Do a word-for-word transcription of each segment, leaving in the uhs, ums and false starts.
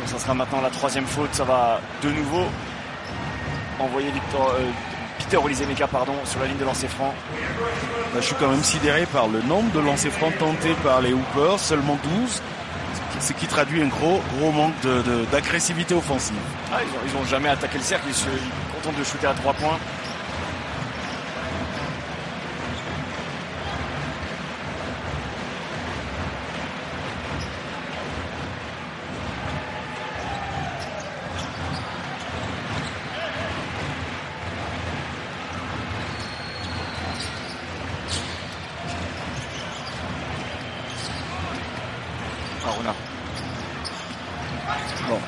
Ça sera maintenant la troisième faute. Ça va de nouveau envoyer Victor, euh, Peter Olisemeka pardon, sur la ligne de lancer franc. Là, je suis quand même sidéré par le nombre de lancers francs tentés par les Hoopers, seulement douze, ce qui traduit un gros gros manque de, de, d'agressivité offensive. Ah, ils n'ont jamais attaqué le cercle, ils se contentent de shooter à trois points. Aruna. Bon.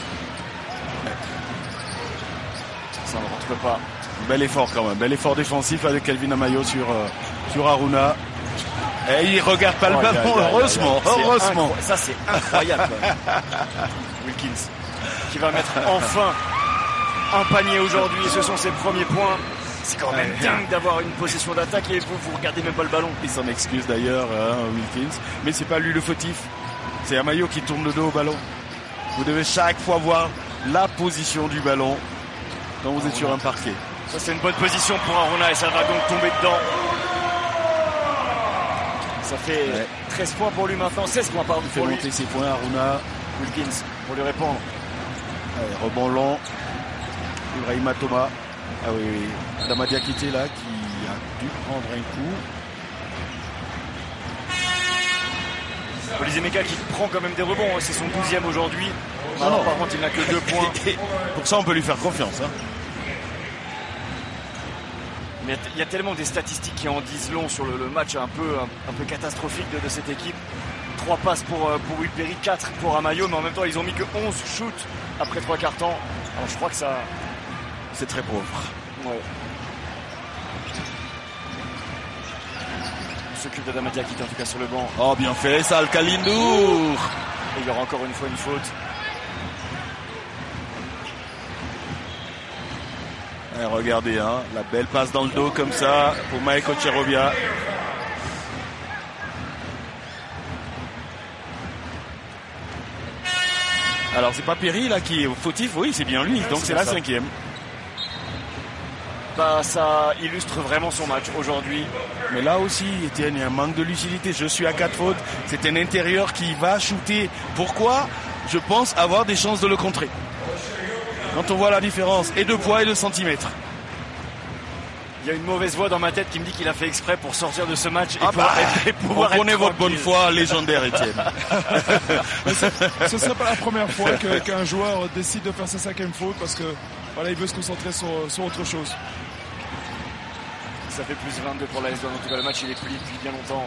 Ça ne rentre pas. Bel effort quand même, bel effort défensif avec Kelvin Amayo sur, euh, sur Aruna. Et il regarde pas le Oh, ballon, yeah, yeah, heureusement, yeah, yeah. heureusement. Ça c'est incroyable. Wilkins qui va mettre enfin un panier aujourd'hui. Ce sont ses premiers points. C'est quand même dingue d'avoir une possession d'attaque et vous, vous regardez même pas le ballon. Il s'en excuse d'ailleurs, hein, Wilkins. Mais c'est pas lui le fautif. C'est Amayo qui tourne le dos au ballon. Vous devez chaque fois voir la position du ballon quand vous êtes sur un parquet. Ça c'est une bonne position pour Aruna et ça va donc tomber dedans. Ça fait ouais. treize points pour lui maintenant, seize points pardon. Il fait monter ses points Aruna. Wilkins pour lui répondre. Allez, rebond long. Ibrahima Thomas. Ah oui, oui. Adama Diakité là qui a dû prendre un coup. Olisemeka qui prend quand même des rebonds, c'est son douzième aujourd'hui. Ah non, par contre il n'a que deux points. Pour ça on peut lui faire confiance. Hein. Mais il y a tellement des statistiques qui en disent long sur le, le match un peu, un, un peu catastrophique de, de cette équipe. trois passes pour, pour Will Perry, quatre pour Amayo, mais en même temps ils ont mis que onze shoots après trois quarts temps. Alors je crois que ça... C'est très pauvre. Ouais. On s'occupe d'Adama Diakité en tout cas sur le banc. Oh bien fait ça, Al-Kalindour. Et il y aura encore une fois une faute. Et regardez, hein, la belle passe dans le dos comme ça pour Maeko Cherobia. Alors c'est pas Perry là qui est fautif, oui c'est bien lui, donc c'est, c'est la ça. cinquième. Bah, ça illustre vraiment son match aujourd'hui. Mais là aussi, Étienne, il y a un manque de lucidité. Je suis à quatre fautes. C'est un intérieur qui va shooter. Pourquoi ? Je pense avoir des chances de le contrer. Quand on voit la différence, et de poids et de centimètres. Il y a une mauvaise voix dans ma tête qui me dit qu'il a fait exprès pour sortir de ce match et ah pouvoir, bah, et pouvoir on connaît votre bonne foi légendaire, Étienne. Ce ne serait pas la première fois que, qu'un joueur décide de faire sa cinquième faute parce que voilà, il veut se concentrer sur, sur autre chose. Ça fait plus vingt-deux pour la S deux. En tout cas, le match il est plié depuis bien longtemps.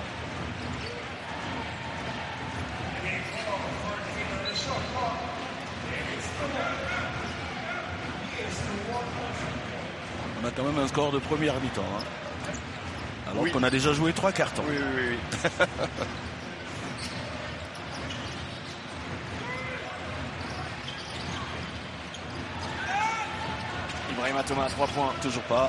On a quand même un score de première mi-temps. Hein. Alors oui. qu'on a déjà joué trois quarts temps. Oui, oui, oui. Ibrahima Thomas à trois points. Toujours pas.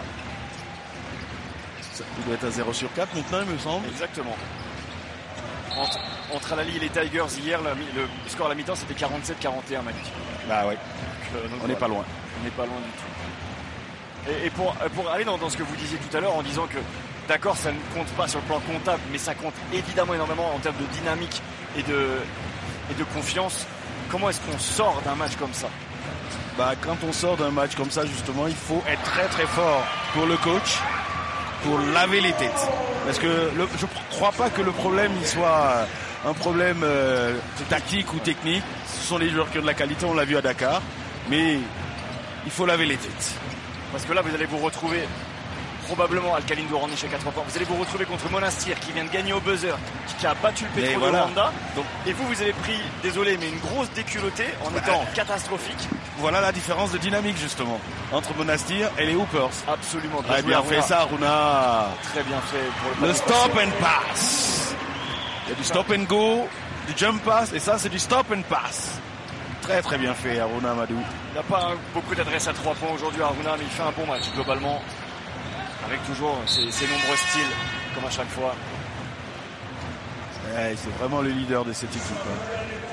Il doit être à zéro sur quatre maintenant, il me semble. Exactement. Entre, entre Al-Ahly et les Tigers hier, le, le score à la mi-temps c'était quarante-sept quarante et un, Malik. Bah ouais. Donc, euh, donc, on n'est pas loin. On n'est pas loin du tout. Et, et pour, pour aller dans, dans ce que vous disiez tout à l'heure en disant que d'accord, ça ne compte pas sur le plan comptable, mais ça compte évidemment énormément en termes de dynamique et de, et de confiance. Comment est-ce qu'on sort d'un match comme ça ? Bah, quand on sort d'un match comme ça, justement, il faut être très très fort pour le coach, pour laver les têtes. Parce que le, je ne crois pas que le problème il soit un problème euh, tactique ou technique. Ce sont les joueurs qui ont de la qualité, on l'a vu à Dakar. Mais il faut laver les têtes. Parce que là, vous allez vous retrouver probablement Al-Kalindour en échec à trois points. Vous allez vous retrouver contre Monastir qui vient de gagner au buzzer, qui a battu le Petro voilà. de Rwanda. Donc, et vous, vous avez pris, désolé, mais une grosse déculottée en ouais. étant catastrophique. Voilà la différence de dynamique justement entre Monastir et les Hoopers. Absolument. Bien, bien fait ça, Aruna. Très bien fait pour le, le stop and pass. Il y a du stop and go, du jump pass et ça c'est du stop and pass. Très très bien fait, Aruna Amadou. Il n'a pas beaucoup d'adresse à trois points aujourd'hui, Aruna, mais il fait un bon match globalement. Avec toujours ses, ses nombreux styles, comme à chaque fois. Ouais, c'est vraiment le leader de cette équipe. Hein.